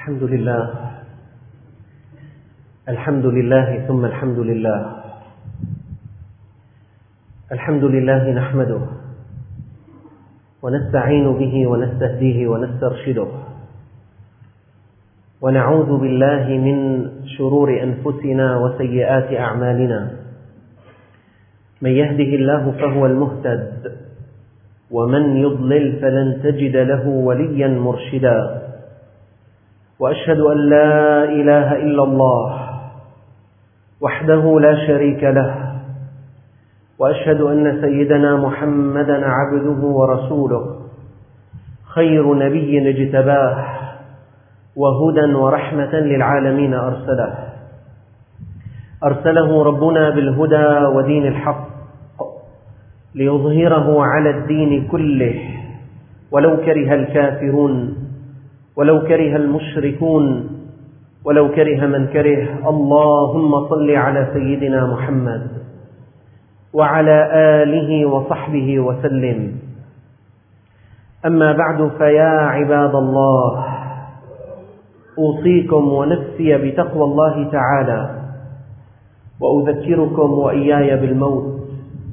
الحمد لله الحمد لله ثم الحمد لله. الحمد لله نحمده ونستعين به ونستهديه ونسترشده، ونعوذ بالله من شرور أنفسنا وسيئات أعمالنا. من يهده الله فهو المهتد، ومن يضلل فلن تجد له وليا مرشدا. وأشهد أن لا إله إلا الله وحده لا شريك له، وأشهد أن سيدنا محمدا عبده ورسوله، خير نبي اجتباه وهدى ورحمة للعالمين أرسله ربنا بالهدى ودين الحق ليظهره على الدين كله، ولو كره الكافرون، ولو كره المشركون، ولو كره من كره. اللهم صل على سيدنا محمد وعلى آله وصحبه وسلم. أما بعد، فيا عباد الله، أوصيكم ونفسي بتقوى الله تعالى، وأذكركم وإياي بالموت،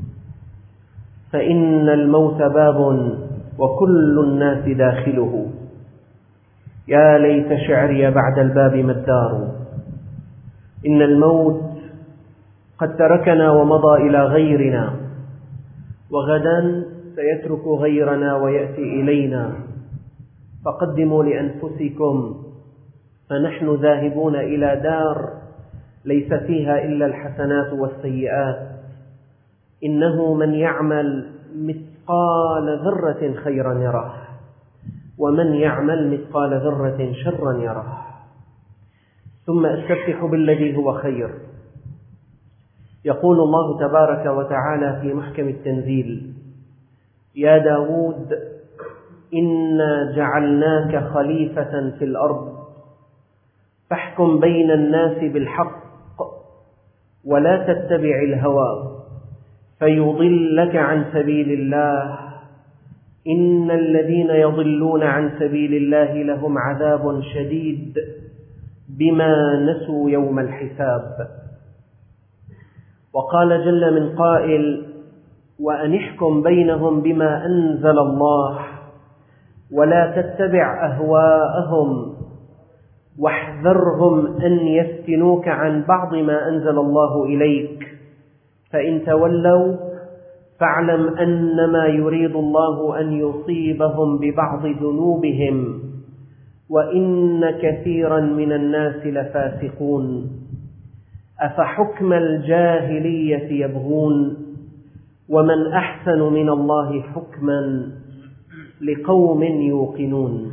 فإن الموت باب وكل الناس داخله. يا ليت شعري بعد الباب ما الدار، إن الموت قد تركنا ومضى إلى غيرنا، وغدا سيترك غيرنا ويأتي إلينا. فقدموا لأنفسكم، فنحن ذاهبون إلى دار ليس فيها إلا الحسنات والسيئات. إنه من يعمل مثقال ذرة خيرا يره، ومن يعمل مثقال ذرة شرا يره. ثم استفتح بالذي هو خير. يقول الله تبارك وتعالى في محكم التنزيل: يا داود إنا جعلناك خليفة في الأرض فاحكم بين الناس بالحق ولا تتبع الهوى فيضلك عن سبيل الله. إن الذين يضلون عن سبيل الله لهم عذاب شديد بما نسوا يوم الحساب. وقال جل من قائل: وأن احكم بينهم بما أنزل الله ولا تتبع أهواءهم واحذرهم أن يفتنوك عن بعض ما أنزل الله إليك، فإن تولوا فاعلم أنما يريد الله أن يصيبهم ببعض ذنوبهم وإن كثيرا من الناس لفاسقون. أفحكم الجاهلية يبغون ومن أحسن من الله حكما لقوم يوقنون.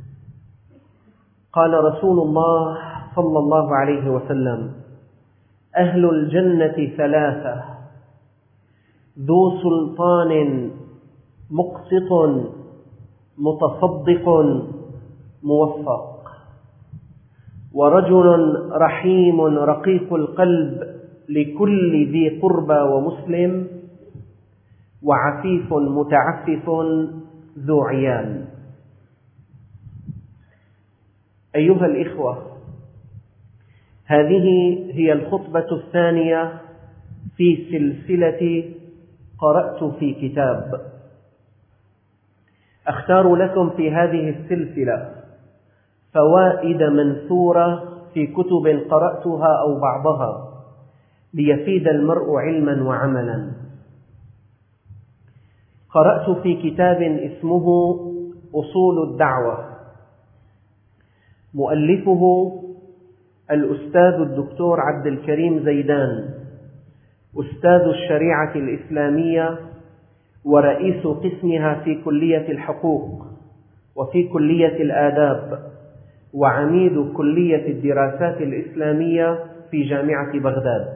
قال رسول الله صلى الله عليه وسلم: أهل الجنة ثلاثة: ذو سلطان مقسط متصدق موفق، ورجل رحيم رقيق القلب لكل ذي قربى ومسلم، وعفيف متعفف ذو عيال. أيها الإخوة، هذه هي الخطبة الثانية في سلسلة قرأت في كتاب. أختار لكم في هذه السلسلة فوائد منثورة في كتب قرأتها أو بعضها ليفيد المرء علما وعملا. قرأت في كتاب اسمه أصول الدعوة، مؤلفه الأستاذ الدكتور عبد الكريم زيدان، أستاذ الشريعة الإسلامية ورئيس قسمها في كلية الحقوق وفي كلية الآداب، وعميد كلية الدراسات الإسلامية في جامعة بغداد.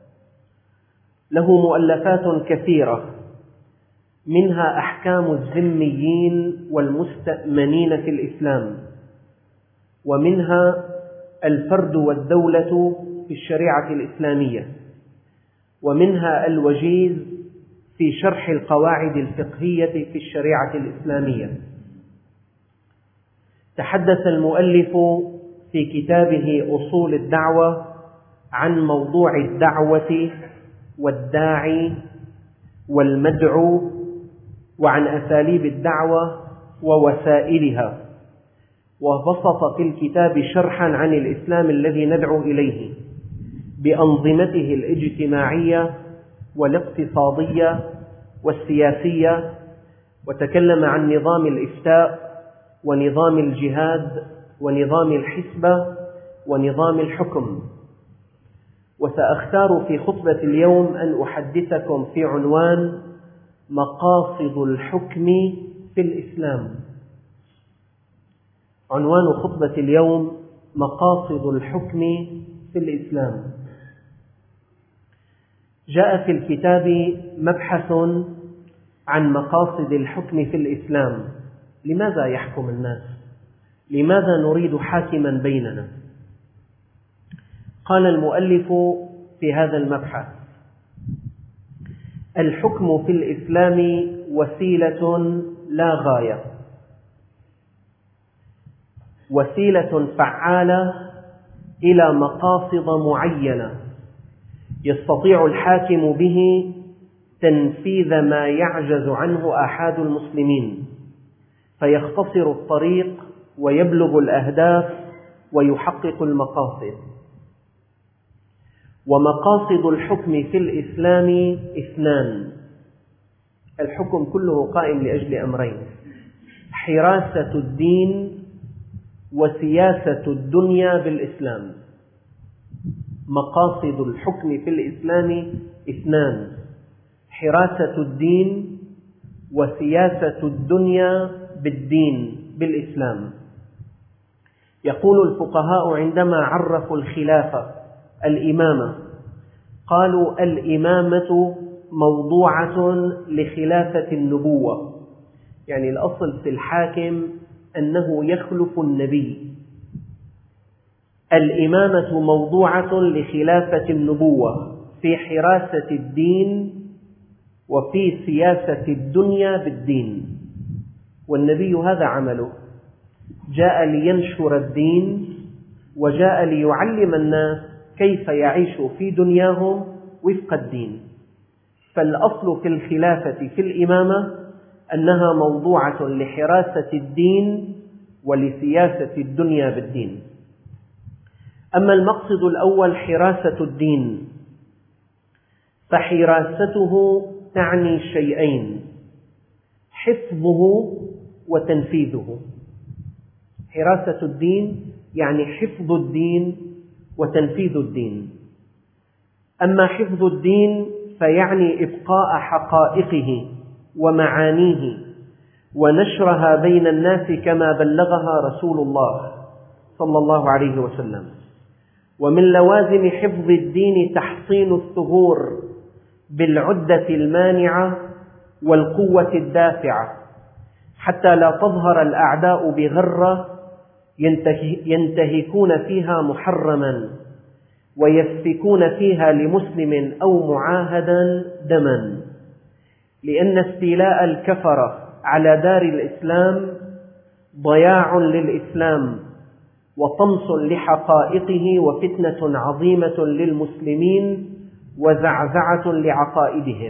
له مؤلفات كثيرة، منها أحكام الذميين والمستأمنين في الإسلام، ومنها الفرد والدولة في الشريعة الإسلامية، ومنها الوجيز في شرح القواعد الفقهية في الشريعة الإسلامية. تحدث المؤلف في كتابه أصول الدعوة عن موضوع الدعوة والداعي والمدعو، وعن أساليب الدعوة ووسائلها، وبسط في الكتاب شرحا عن الإسلام الذي ندعو إليه بأنظمته الاجتماعية والاقتصادية والسياسية، وتكلم عن نظام الإفتاء ونظام الجهاد ونظام الحسبة ونظام الحكم. وسأختار في خطبة اليوم أن أحدثكم في عنوان مقاصد الحكم في الإسلام. عنوان خطبة اليوم مقاصد الحكم في الإسلام. جاء في الكتاب مبحث عن مقاصد الحكم في الإسلام. لماذا يحكم الناس؟ لماذا نريد حاكما بيننا؟ قال المؤلف في هذا المبحث: الحكم في الإسلام وسيلة لا غاية، وسيلة فعالة إلى مقاصد معينة يستطيع الحاكم به تنفيذ ما يعجز عنه آحاد المسلمين، فيختصر الطريق ويبلغ الأهداف ويحقق المقاصد. ومقاصد الحكم في الإسلام اثنان. الحكم كله قائم لأجل أمرين: حراسة الدين وسياسة الدنيا بالإسلام. مقاصد الحكم في الإسلام اثنان: حراسة الدين وسياسة الدنيا بالدين بالإسلام. يقول الفقهاء عندما عرفوا الخلافة الإمامة، قالوا: الإمامة موضوعة لخلافة النبوة، يعني الأصل في الحاكم أنه يخلف النبي. الإمامة موضوعة لخلافة النبوة في حراسة الدين وفي سياسة الدنيا بالدين. والنبي هذا عمله، جاء لينشر الدين وجاء ليعلم الناس كيف يعيشوا في دنياهم وفق الدين. فالأصل في الخلافة في الإمامة أنها موضوعة لحراسة الدين ولسياسة الدنيا بالدين. أما المقصد الأول حراسة الدين، فحراسته تعني شيئين: حفظه وتنفيذه. حراسة الدين يعني حفظ الدين وتنفيذ الدين. أما حفظ الدين فيعني إبقاء حقائقه ومعانيه ونشرها بين الناس كما بلغها رسول الله صلى الله عليه وسلم. ومن لوازم حفظ الدين تحصين الثغور بالعدة المانعة والقوة الدافعة، حتى لا تظهر الأعداء بغرة ينتهكون فيها محرما ويسفكون فيها لمسلم أو معاهدا دما، لأن استيلاء الكفرة على دار الإسلام ضياع للإسلام وطمس لحقائقه وفتنة عظيمة للمسلمين وزعزعة لعقائدهم.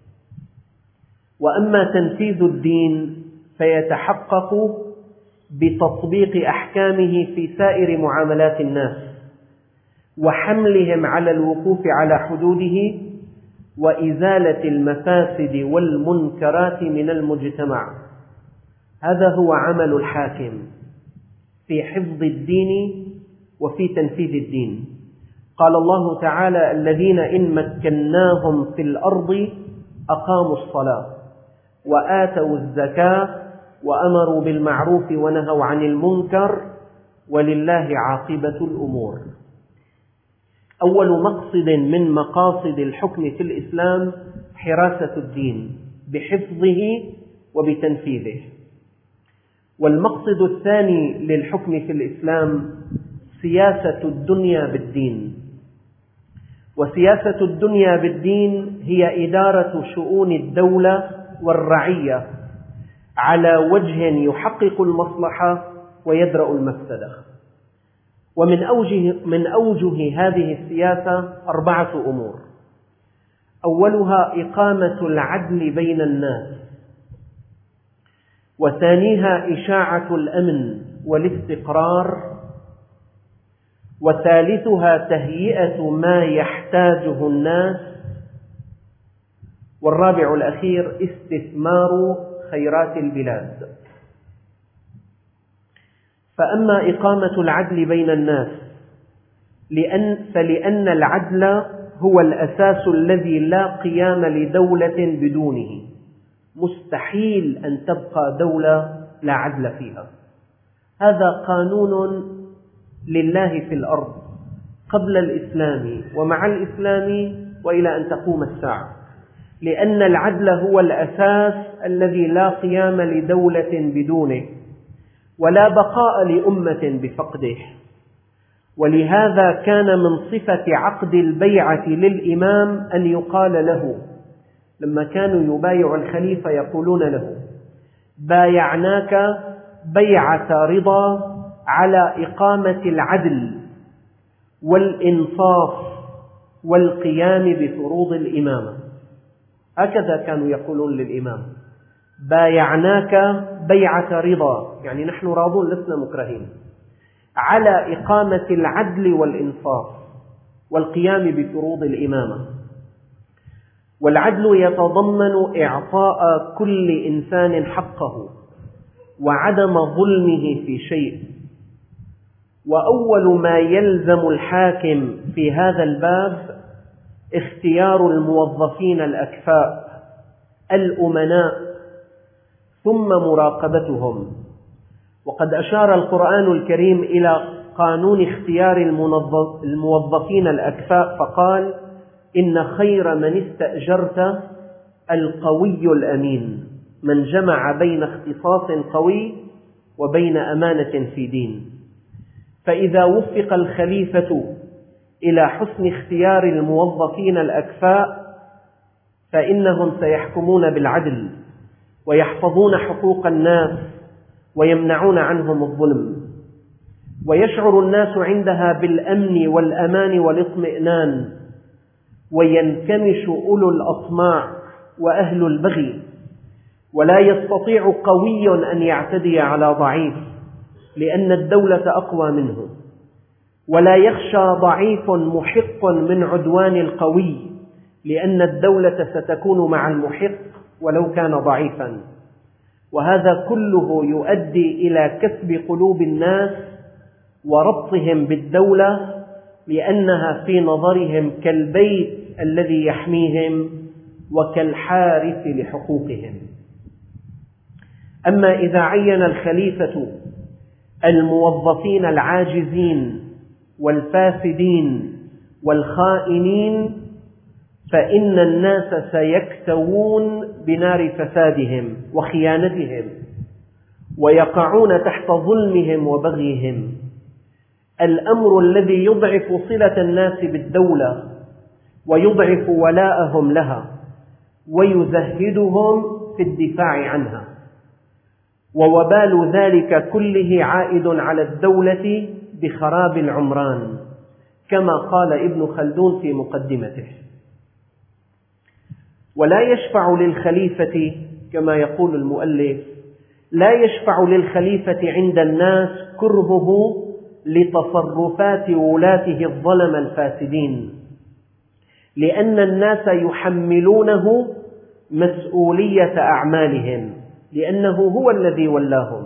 وأما تنفيذ الدين فيتحقق بتطبيق أحكامه في سائر معاملات الناس وحملهم على الوقوف على حدوده وإزالة المفاسد والمنكرات من المجتمع. هذا هو عمل الحاكم في حفظ الدين وفي تنفيذ الدين. قال الله تعالى: الذين إن مكناهم في الأرض أقاموا الصلاة وآتوا الزكاة وأمروا بالمعروف ونهوا عن المنكر ولله عاقبة الأمور. أول مقصد من مقاصد الحكم في الإسلام حراسة الدين بحفظه وبتنفيذه. والمقصد الثاني للحكم في الإسلام سياسة الدنيا بالدين. وسياسة الدنيا بالدين هي إدارة شؤون الدولة والرعية على وجه يحقق المصلحة ويدرأ المفسدة. ومن أوجه هذه السياسة 4 أمور. أولها إقامة العدل بين الناس، وثانيها إشاعة الأمن والاستقرار، وثالثها تهيئة ما يحتاجه الناس، والرابع الأخير استثمار خيرات البلاد. فأما إقامة العدل بين الناس فلأن العدل هو الأساس الذي لا قيام لدولة بدونه، مستحيل أن تبقى دولة لا عدل فيها. هذا قانون لله في الأرض قبل الإسلام ومع الإسلام وإلى أن تقوم الساعة، لأن العدل هو الأساس الذي لا قيام لدولة بدونه ولا بقاء لأمة بفقده. ولهذا كان من صفة عقد البيعة للإمام أن يقال له، لما كانوا يبايعوا الخليفة يقولون له: بايعناك بيعة رضا على إقامة العدل والإنصاف والقيام بفروض الإمامة. هكذا كانوا يقولون للإمام: بايعناك بيعة رضا، يعني نحن راضون لسنا مكرهين، على إقامة العدل والإنصاف والقيام بفروض الإمامة. والعدل يتضمن إعطاء كل إنسان حقه وعدم ظلمه في شيء. وأول ما يلزم الحاكم في هذا الباب اختيار الموظفين الأكفاء الأمناء ثم مراقبتهم. وقد أشار القرآن الكريم إلى قانون اختيار الموظفين الأكفاء فقال: إن خير من استأجرت القوي الأمين، من جمع بين اختصاص قوي وبين أمانة في دين. فإذا وفق الخليفة إلى حسن اختيار الموظفين الأكفاء فإنهم سيحكمون بالعدل ويحفظون حقوق الناس ويمنعون عنهم الظلم، ويشعر الناس عندها بالأمن والأمان والاطمئنان، وينكمش أولو الأطماع وأهل البغي، ولا يستطيع قوي أن يعتدي على ضعيف لأن الدولة أقوى منه، ولا يخشى ضعيف محق من عدوان القوي لأن الدولة ستكون مع المحق ولو كان ضعيفا. وهذا كله يؤدي إلى كسب قلوب الناس وربطهم بالدولة، لأنها في نظرهم كالبيت الذي يحميهم وكالحارس لحقوقهم. أما إذا عين الخليفة الموظفين العاجزين والفاسدين والخائنين فإن الناس سيكتوون بنار فسادهم وخيانتهم ويقعون تحت ظلمهم وبغيهم، الأمر الذي يضعف صلة الناس بالدولة ويضعف ولاءهم لها ويزهدهم في الدفاع عنها. ووبال ذلك كله عائد على الدولة بخراب العمران، كما قال ابن خلدون في مقدمته. ولا يشفع للخليفة كما يقول المؤلف، لا يشفع للخليفة عند الناس كرهه لتصرفات ولاته الظلم الفاسدين، لأن الناس يحملونه مسؤولية أعمالهم لأنه هو الذي ولاهم.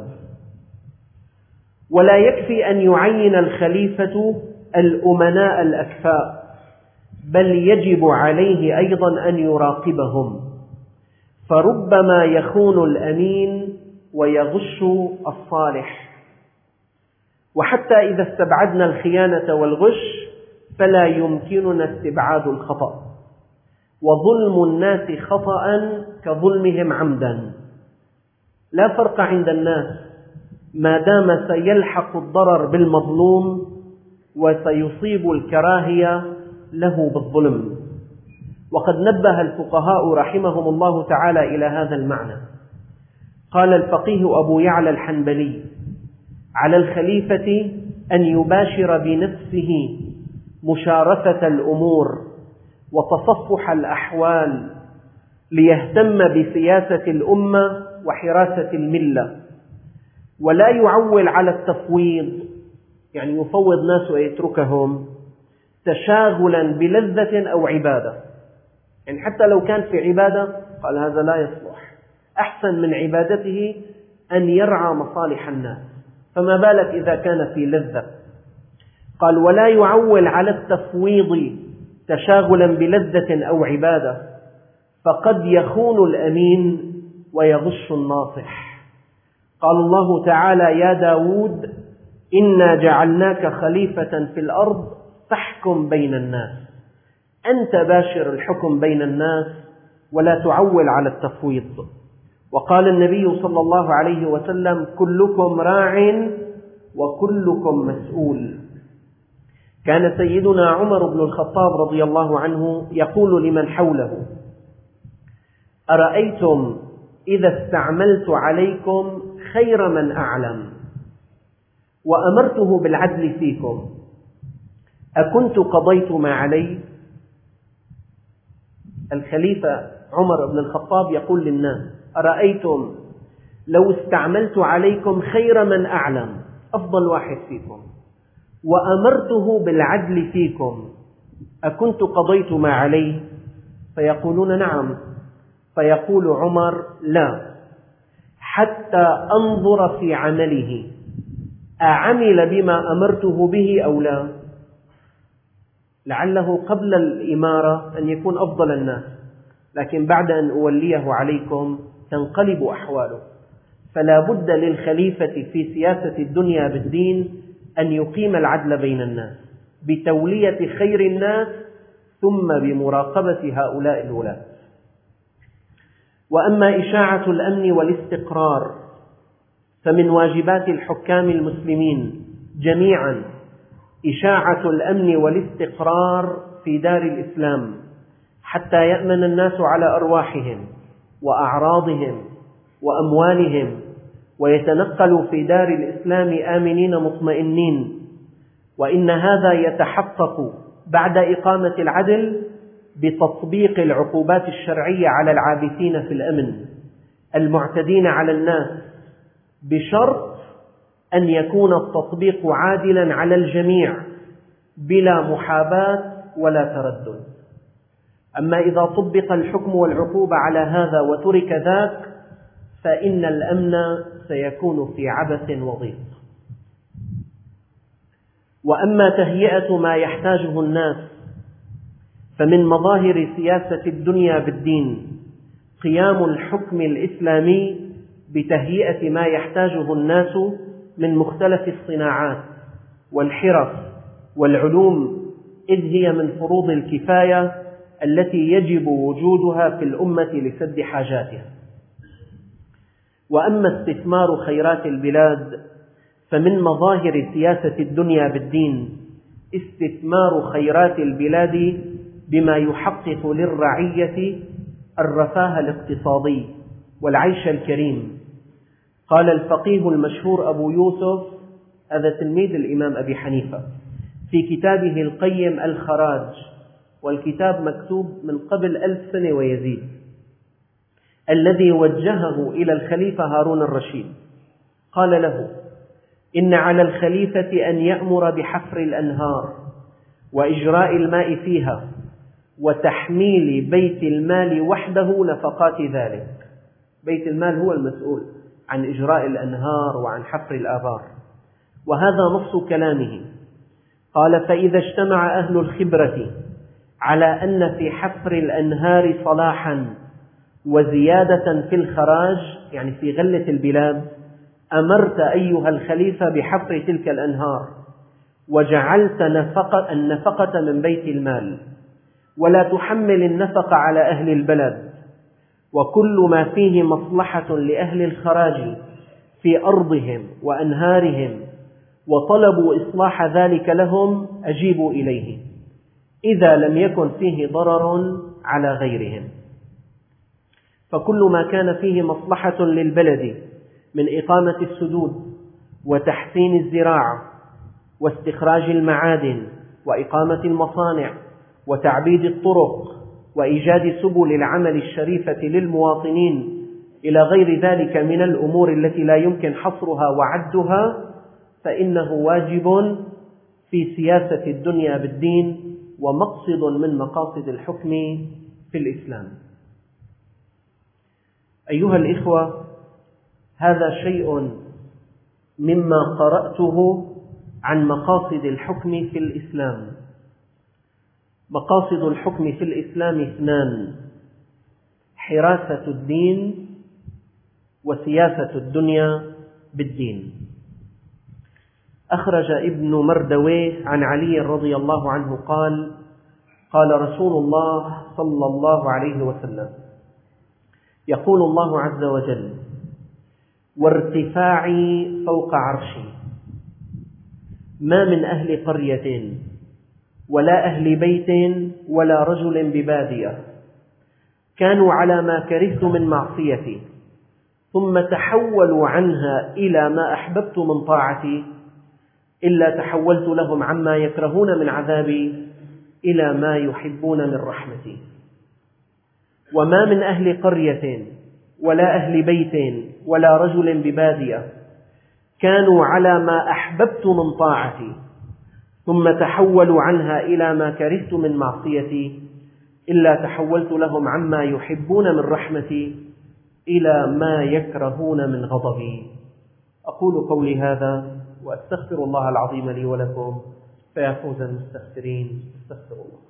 ولا يكفي أن يعين الخليفة الأمناء الأكفاء، بل يجب عليه أيضا أن يراقبهم، فربما يخون الأمين ويغش الصالح. وحتى إذا استبعدنا الخيانة والغش فلا يمكننا استبعاد الخطأ، وظلم الناس خطأ كظلمهم عمدا. لا فرق عند الناس ما دام سيلحق الضرر بالمظلوم وسيصيب الكراهية له بالظلم. وقد نبه الفقهاء رحمهم الله تعالى إلى هذا المعنى. قال الفقيه أبو يعلى الحنبلي: على الخليفة أن يباشر بنفسه مشارفة الأمور وتصفح الأحوال ليهتم بسياسة الأمة وحراسة الملة، ولا يعول على التفويض، يعني يفوض ناس ويتركهم تشاغلا بلذة أو عبادة. يعني حتى لو كان في عبادة قال هذا لا يصلح، أحسن من عبادته أن يرعى مصالح الناس، فما بالك إذا كان في لذة. قال ولا يعول على التفويض تشاغلا بلذة أو عبادة، فقد يخون الأمين ويغش الناصح. قال الله تعالى يا داود إنا جعلناك خليفة في الأرض فاحكم بين الناس، أنت باشر الحكم بين الناس ولا تعول على التفويض. وقال النبي صلى الله عليه وسلم كلكم راع وكلكم مسؤول. كان سيدنا عمر بن الخطاب رضي الله عنه يقول لمن حوله أرأيتم إذا استعملت عليكم خير من أعلم وأمرته بالعدل فيكم أكنت قضيت ما علي؟ الخليفة عمر بن الخطاب يقول للناس أرأيتم لو استعملت عليكم خير من أعلم، أفضل واحد فيكم، وأمرته بالعدل فيكم أكنت قضيت ما عليه؟ فيقولون نعم. فيقول عمر لا، حتى أنظر في عمله أعمل بما أمرته به أو لا، لعله قبل الإمارة أن يكون أفضل الناس، لكن بعد أن أوليه عليكم تنقلب أحواله. فلا بد للخليفة في سياسة الدنيا بالدين أن يقيم العدل بين الناس بتولية خير الناس ثم بمراقبة هؤلاء الولاة. وأما إشاعة الأمن والاستقرار فمن واجبات الحكام المسلمين جميعا إشاعة الأمن والاستقرار في دار الإسلام حتى يأمن الناس على أرواحهم وأعراضهم وأموالهم ويتنقلوا في دار الإسلام آمنين مطمئنين. وإن هذا يتحقق بعد إقامة العدل بتطبيق العقوبات الشرعية على العابثين في الأمن المعتدين على الناس، بشرط أن يكون التطبيق عادلا على الجميع بلا محاباة ولا تردد. أما إذا طبق الحكم والعقوبة على هذا وترك ذاك فإن الأمن سيكون في عبث وضيق. وأما تهيئة ما يحتاجه الناس فمن مظاهر سياسة الدنيا بالدين قيام الحكم الإسلامي بتهيئة ما يحتاجه الناس من مختلف الصناعات والحرف والعلوم، إذ هي من فروض الكفاية التي يجب وجودها في الأمة لسد حاجاتها. وأما استثمار خيرات البلاد فمن مظاهر سياسة الدنيا بالدين استثمار خيرات البلاد بما يحقق للرعية الرفاه الاقتصادي والعيش الكريم. قال الفقيه المشهور أبو يوسف، هذا تلميذ الإمام أبي حنيفة، في كتابه القيم الخراج، والكتاب مكتوب من قبل 1000 سنة ويزيد، الذي وجهه إلى الخليفة هارون الرشيد، قال له إن على الخليفة أن يأمر بحفر الأنهار وإجراء الماء فيها وتحميل بيت المال وحده نفقات ذلك. بيت المال هو المسؤول عن إجراء الأنهار وعن حفر الآبار، وهذا نص كلامه. قال فإذا اجتمع أهل الخبرة على أن في حفر الأنهار صلاحا وزيادة في الخراج، يعني في غلة البلاد، أمرت أيها الخليفة بحفر تلك الأنهار وجعلت النفقة من بيت المال، ولا تحمل النفقة على أهل البلد، وكل ما فيه مصلحة لأهل الخراج في أرضهم وأنهارهم وطلبوا إصلاح ذلك لهم أجيبوا إليه، إذا لم يكن فيه ضرر على غيرهم. فكل ما كان فيه مصلحة للبلد من إقامة السدود وتحسين الزراعة واستخراج المعادن وإقامة المصانع وتعبيد الطرق وإيجاد سبل العمل الشريفة للمواطنين إلى غير ذلك من الأمور التي لا يمكن حصرها وعدها، فإنه واجب في سياسة الدنيا بالدين ومقصد من مقاصد الحكم في الإسلام. أيها الإخوة، هذا شيء مما قرأته عن مقاصد الحكم في الإسلام. مقاصد الحكم في الإسلام اثنان: حراسة الدين وسياسة الدنيا بالدين. أخرج ابن مردويه عن علي رضي الله عنه قال: قال رسول الله صلى الله عليه وسلم: يقول الله عز وجل: وارتفاعي فوق عرشي، ما من أهل قرية ولا أهل بيت ولا رجل ببادية كانوا على ما كرهت من معصيتي ثم تحولوا عنها إلى ما أحببت من طاعتي إلا تحولت لهم عما يكرهون من عذابي إلى ما يحبون من رحمتي. وما من أهل قرية ولا أهل بيت ولا رجل ببادية كانوا على ما أحببت من طاعتي ثم تحولوا عنها إلى ما كرهت من معصيتي إلا تحولت لهم عما يحبون من رحمتي إلى ما يكرهون من غضبي. أقول قولي هذا وأستغفر الله العظيم لي ولكم، فيا فوز المستغفرين. استغفر الله.